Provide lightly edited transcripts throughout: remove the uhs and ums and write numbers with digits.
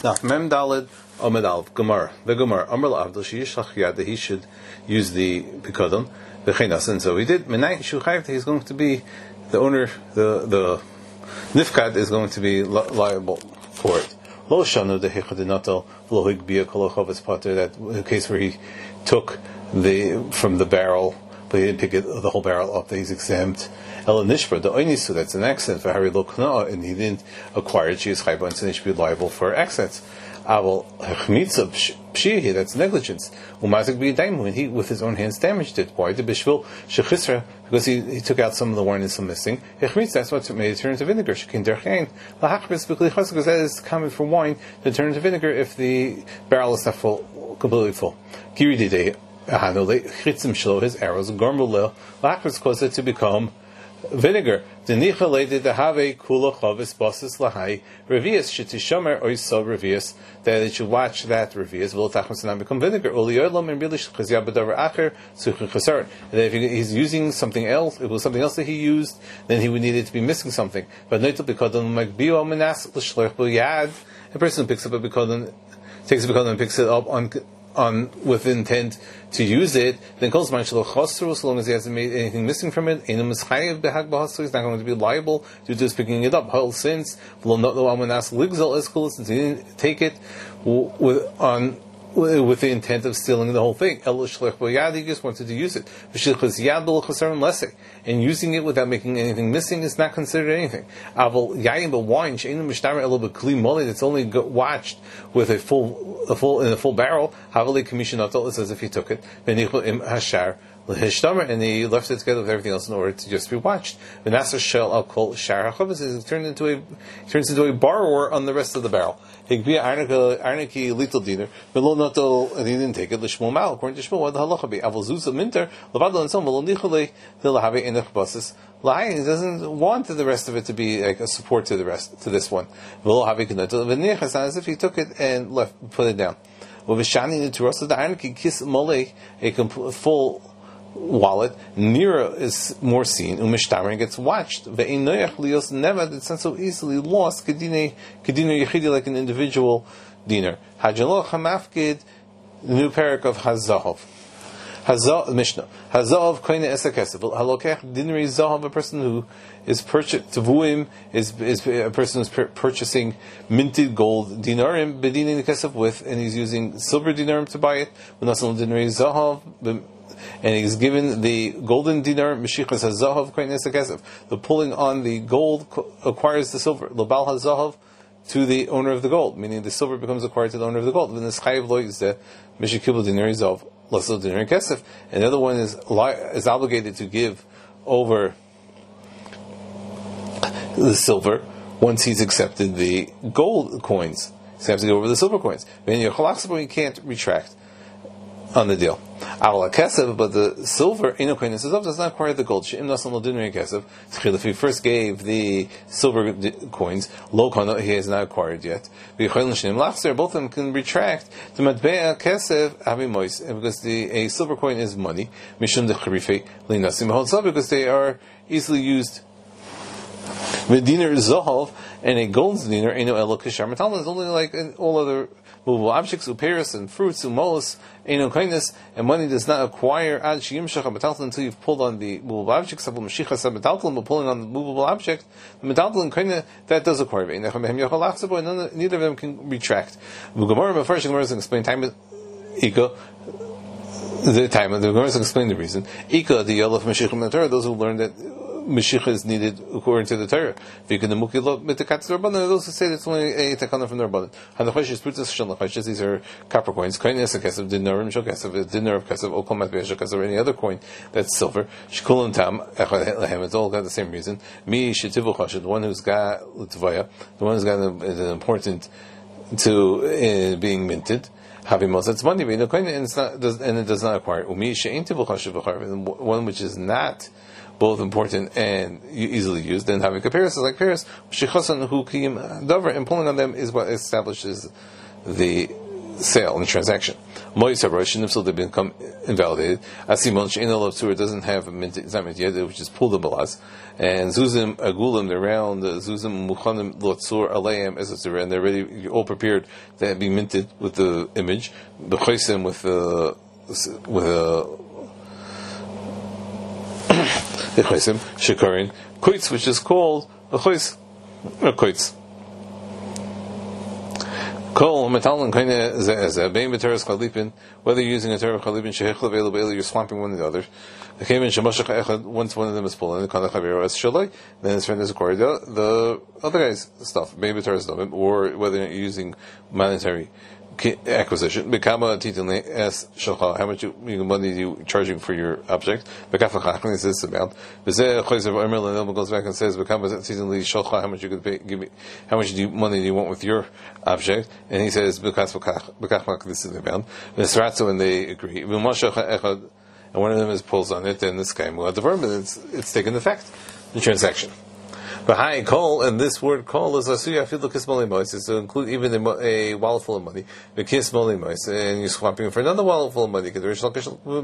Now, Mem Dalid Omed Alv Gemara. The Gemara Amr L'Avdol Sheyishlach Yad, that he should use the Pikodon V'Chenas, and so he did. Menai Shuchayv, he's going to be the owner. The Nifkad is going to be liable for it. Lo Shanu the Hechadinatal Lo Higbia Kolochavis Potter. That case where he took from the barrel, but he didn't pick the whole barrel up, that he's exempt. El Nishra, the Oinisu, that's an accident for Harry Lokna, and he didn't acquire it, she is Chayba, and so he should be liable for accidents. Aval Hechmitza Pshihi, that's negligence. Umazik B'Yadaimu, and he with his own hands damaged it. Why? The Bishvil Shechisra, because he took out some of the wine and some missing. Hechmitza, that's what made it turn into vinegar. Shekin Derchain, Lahachbis B'Kli Chas, because that is common for wine to turn into vinegar if the barrel is not completely full. Giri Didei, Chitzim Shlo, his arrows, Gormulil, Lahachbis caused it to become vinegar. The nichalated the have kula chavis basis lahai revius shetishomer oiso revius, that it should watch that revius will tachmas not become vinegar. Uliyolom and bilish chazia b'davar acher suchin chasaron. And if he's using something else, it was something else that he used, then he would need it to be missing something. But noitel b'kodon makbio menas l'shloich b'yad. A person picks up a b'kodon, takes a b'kodon and picks it up on with intent to use it, then calls man shelo chosru, so long as he hasn't made anything missing from it, he's not going to be liable due to his picking it up. Whole since he didn't take it with the intent of stealing the whole thing. He just wanted to use it. And using it without making anything missing is not considered anything. But wine, that's only watched with a full barrel, it's as if he took it. And he left it together with everything else in order to just be watched. He turns into a borrower on the rest of the barrel. And he didn't take it. According to Shmuel, what the halacha be? He doesn't want the rest of it to be like a support to this one. It's not as if he took it and put it down. A full wallet, Nira is more seen, Umishtamer gets watched. Ve'inoyach lios never, it's not so easily lost, Kedina Yechidi, like an individual dinar. Hajaloch Hamafkid, the new parak of Hazahov. Mishnah. Hazahov koine esakesiv. Halokech dinari zahav, a person who is Tavuim is a person who's purchasing minted gold dinarim, bedinin kesef with, and he's using silver dinarim to buy it. V'nasal dinari zahav, and he's given the golden dinar, Meshichas HaZahav, Koin Esakesef. The pulling on the gold acquires the silver. Lobal HaZahav, to the owner of the gold, meaning the silver becomes acquired to the owner of the gold. Then the Chayiv Lo is the Meshikibel dinar Zahav, Lasel dinar Kesef. And the other one is obligated to give over the silver once he's accepted the gold coins. So he has to go over the silver coins. When you're Chalachsabo, you can't retract on the deal. But the silver does not acquire the gold. If he first gave the silver coins, he has not acquired yet. Both of them can retract the matbea kesef because a silver coin is money, because they are easily used. The dinar zahav and a gold dinar is only like all other movable objects, uperis and fruits, umolus, and money does not acquire until you've pulled on the movable object. But pulling on the movable object, that does acquire. Neither of them can retract. The Gemara is explain time. The time the Gemara is explain the reason. Ika the Yellow of Mashiach Torah, those who learn that Mashiach is needed according to the Torah. Those who say that it's only a takana from the Rabbanan. These are copper coins. Dinar of kesef, or any other coin that's silver. It's all got the same reason. The one who's got l'tvaya, the one who's got an important to being minted. It's money, and it does not acquire. One which is not both important and easily used, then having a paris is like paris. And pulling on them is what establishes the sale and transaction. If they become invalidated. Asimon she'ena lavtur doesn't have it's not minted yet, which is pulled the balaz. And zuzim agulim, they're round. Zuzim muchanim lotzur aleim esatzur, and they're ready, all prepared to be minted with the image. The chaysim with the chaysim shekarin koitz, which is called a chays koitz. Whether you're using a Torah Chalipin, you're swamping one another. Once one of them is pulling, then his friend is acquired the other guy's stuff, maybe Torah's stuff, or whether you're using monetary acquisition. How much money are you charging for your object? Is this amount? Goes back and says, how much you could pay, give me, how much money do you want with your object? And he says, this is the amount. And they agree. And one of them pulls on it, and this guy it's taken effect, the transaction. But high call, and this word call is asuya afilu kismoli mois, is to include even a wallet full of money, but kismoli mois, and you're swapping for another wallet full of money. Because the Rish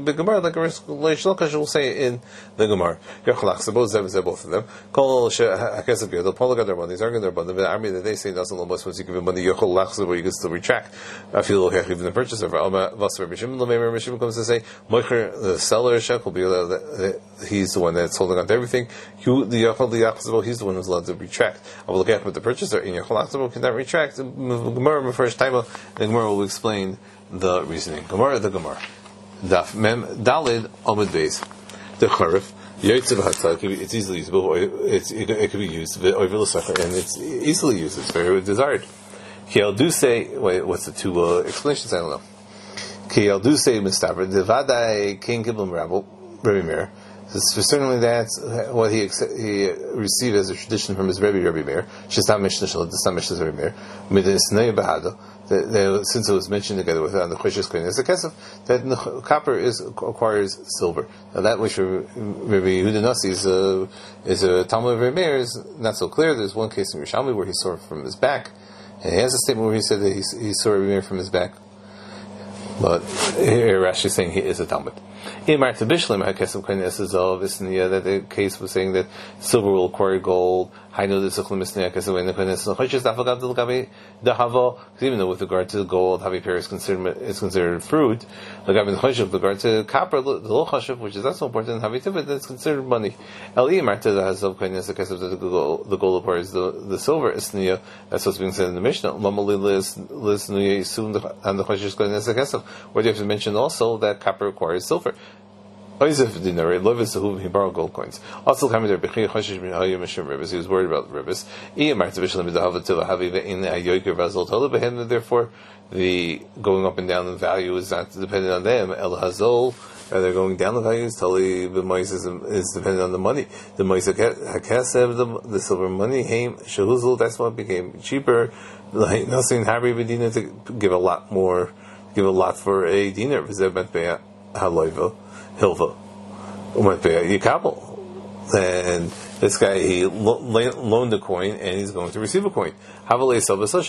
Lakish will say in the Gemara, both of them. Call hakesab yod, Paul got their money, he's arguing their money. The army that they say doesn't almost once you give him money, yochol lachzeb, where you can still retract. Afilu hech, even the purchaser. Vasar Bishim, Lameir Bishim comes to say, moicher, the seller shekel, he's the one that's holding on to everything. You, the yochol lachzeb, he's the one who's allowed to retract. I will look at the purchaser in your chalachzabo cannot retract. The Gemara first time, the Gemara will explain the reasoning. Gemara the Gemara. Daf Mem Dalid Amud Beis. The Charif Yotzev Hatzah. It's easily usable. It could be used over the and it's easily used. It's very desired. Kiel do say. Wait, what's the two explanations? I don't know. Kiel do say Mistaver Devadai King Kiblam Rabbi Meir. Certainly that's what he received as a tradition from his Rebbe Meir. Shestam Mishnah Shalom, the Mishnah's Rebbe Meir. Midisnei Bahado. Since it was mentioned together with the Choshes Kohen as a kesef, that copper acquires silver. Now that which Rebbe Yehuda Nasi is a Talmud of Rebbe Meir is not so clear. There's one case in Yerushalmi where he saw it from his back, and he has a statement where he said that he saw Rebbe Meir from his back. But here Rashi is saying he is a Talmud. That the case was saying that silver will acquire gold. Even though with regard to gold, Havi Pear is considered fruit. With regard to copper, the low chashav, which is not so important, Havi Tivit, that's considered money. The gold acquires the silver. That's what's being said in the Mishnah. Where you have to mention also that copper acquires silver. He was worried about ribbis. Therefore, the going up and down in value is not dependent on them. El Hazol, they're going down the value is totally the mois is dependent on the money. The mois hakasev, the silver money, shehuzul, that's what became cheaper. Like nothing Harry Bedina to give a lot for a dinar. Hilva, Yikabel. And this guy, he loaned a coin, and he's going to receive a coin. Because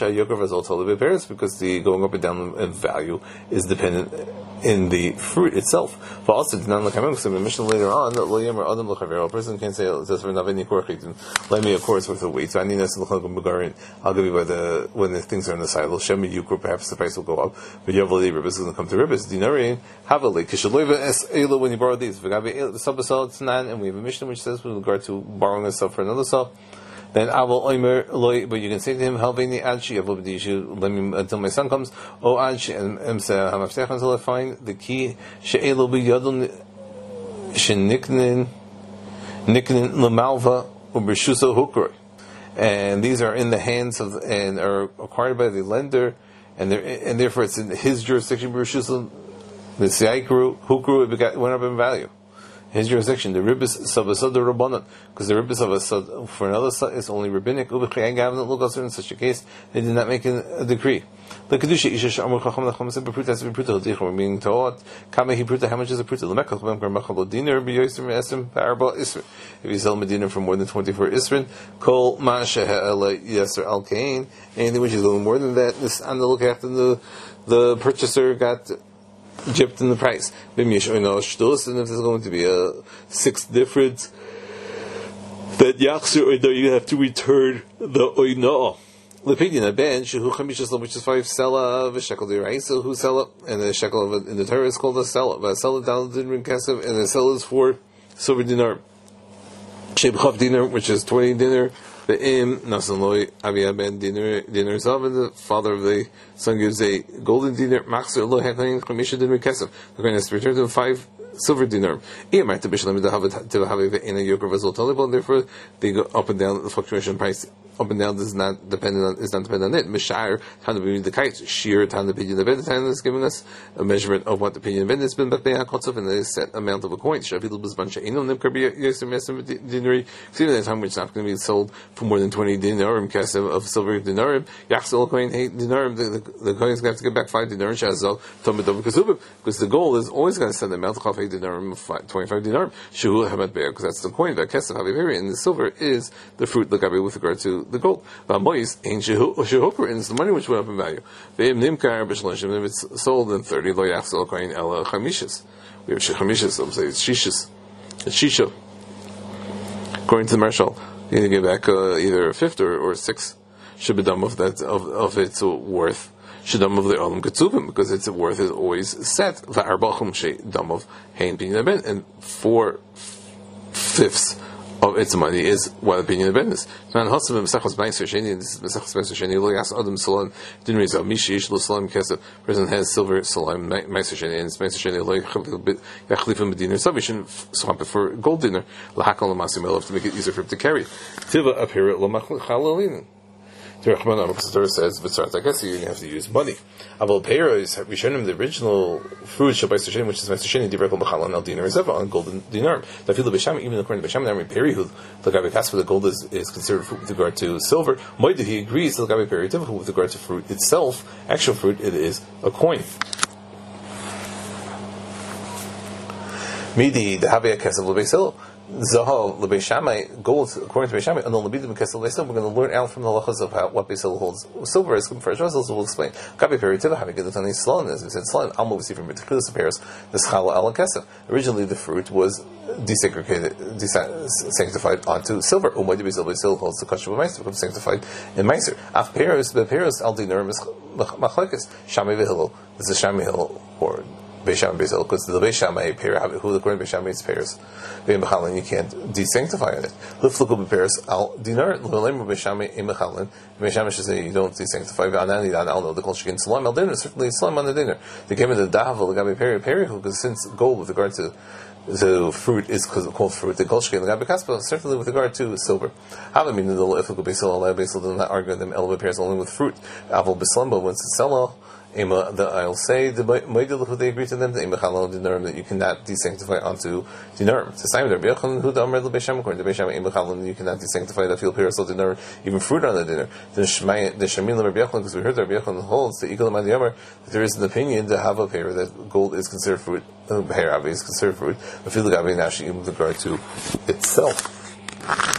the going up and down in value is dependent in the fruit itself. But also, because in the Mishnah later on, a person can't say, let me a course with a weight. So I'll give you when the things are on the side. Perhaps the price will go up. But you have a ribbis is going to come to ribbis. When you borrow these, and we have a Mishnah which says with regard to borrowing a stuff for another stuff, then I will oimer loy, but you can say to him, Halveni Adshi, let me until my son comes, O Adshi, and Hamafsech, until I find the key, She'elo b'yadol sheniknin l'malva u'b'shuso hukroi. And these are in the hands of, and are acquired by the lender, and therefore it's in his jurisdiction, b'shuso, the Siaikru, hukru, it went up in value. His jurisdiction, the ribbis savasad the rabbanon, because the ribbis savasad for another is only rabbinic. In such a case, they did not make a decree. The kedusha isha she'amru chacham lacham said bepruta has been pruta hadichim. We're being taught kama he pruta. How much is a pruta? Lemekach lemkar machalo dinar b'yosim esrim ba'arba isrin. If you sell medina for more than 24 isrin, kol ma she'ela yaser al kain. Anything which is a little more than that, this on the look after the purchaser got gypped in the price. B'mish oino shtus, and if there's going to be a 6th difference, that yachzer oino, you have to return the oino. L'pidyon a ben shehu chamishas which is 5 sela v'shekel d'iraisa who sela, and the shekel in the Torah is called a sela. V'sela dal dinrin kesef, and the sela is 4 silver dinar. Shebchav dinar, which is 20 dinar. The im nasan loy avia ben dinar zav, and the father of the son gives a golden dinar. Machzer lo hekayin chamisha dinrin kesef. The Kohen has to return to 5 silver dinar. Therefore, they go up and down. The fluctuation price up and down is not dependent on it. Mishar Tana B'Mid the Kite, Shir Tana Pidyon Abed. Tana is giving us a measurement of what the Pidyon Abed has been, but they are Kotzov, and a set amount of a coin. Shafilu B'Zban She'inu Nimkar B'Yosem Yesem Dinari. Even at a time which is not going to be sold for more than 20 dinarim kasev of silver dinarim. Yachzol coin 8 dinarim. The coin is going to have to get back 5 dinarim. Shazal Tomid Dov Kasubim, because the goal is always going to send them out to 8 dinarim, 25 dinarim. Shuhu Hamat Be'er, because that's the coin. The kasev Haviveri, and the silver is the fruit. Look with regard to the gold. V'amois ain't shehoker, and it's the money which went up in value. Ve'im nimkar b'shlashim, if it's sold in 30, lo yachzol coin ela chamishas. We have chamishas, some say it's shishas. It's shisha. According to the Marshal, you need to give back either a 5th or 6th shibidam of its worth. Shidam of the olam ketzubim, because its worth is always set. Va'arbachum shidam of hein binyan ben, and 4/5 of its money is what the binyan ben is. Man hasavim mesachos meiser sheni, and this is mesachos meiser sheni. Lo yas adam salam dinri zav mishi ish lo salam kesef. Person has silver salam meiser sheni, and it's meiser sheni lo yachlifim b'dinar. So we shouldn't swap it for gold dinner. Lahakal l'masim elav, to make it easier for him to carry. Tiva apir lo machalolin. The Torah says, I guess you have to use money. Aval Peira is Rishonim, the original fruit Shabbai Sasheni, which is Mastasheni, Divrei B'chalan al dinar zeva, on golden dinar. Dafilu B'sham, even according to B'sham, Namri Peri, who Lagabi Kaspa, the gold is considered fruit with regard to silver. Moedu, he agrees, Lagabi Peri Tivah, with regard to fruit itself, actual fruit, it is a coin. Midi, the Havia Kesef L'Beisilo. Zahal L'Beis Shammai, gold, according to Beis Shammai, and the Lebidim Kesel Beisil, we're going to learn out from the lachas of what Beisil holds. Silver is first. Russell will explain. Gabi Peritiva, having good on these Slon, as we said, Slon, Alma we see from particular pairs, the Schala Al Kesef. Originally, the fruit was sanctified onto silver. Umaydi Beisil holds the Kasher of Meiser, becomes sanctified in Meiser. Af Peros, the Peros Al Dinar Machlekes, Shammai Vihilel, this is Shammai Hill, or Beis Shammai Beisil, because the Beis Shammai who according to Beis Shammai is pairs. You can't desanctify on it. Lifluku b'peres al dinar l'leimu Beis Shammai emechalin. Beis Shammai should say you don't desanctify. V'anani dan al no the kol shekin salam al dinar, certainly salam on the dinar. They came in the davel l'gabi peri who, because since gold with regard to fruit is called fruit, the kol shekin l'gabi kaspa, certainly with regard to silver. Hava meaning the lifluku beisil al beisil does not argue them el b'peres only with fruit. Aval b'slambo once it's sela. I'll say the Moedil, they agree to them that you cannot desanctify onto dinarim. It's the same with Rabbi Yochanan, who the Amr the Beis Shammai, according to Beis Shammai, you cannot desanctify the field period, so dinar, even fruit on the dinner. The Shamin Rabbi Yochanan, because we heard Rabbi Yochanan holds the Eagle of Yamar, that there is an opinion to have a pair that gold is considered fruit, hair is considered fruit, but field gabi nashi with regard to itself.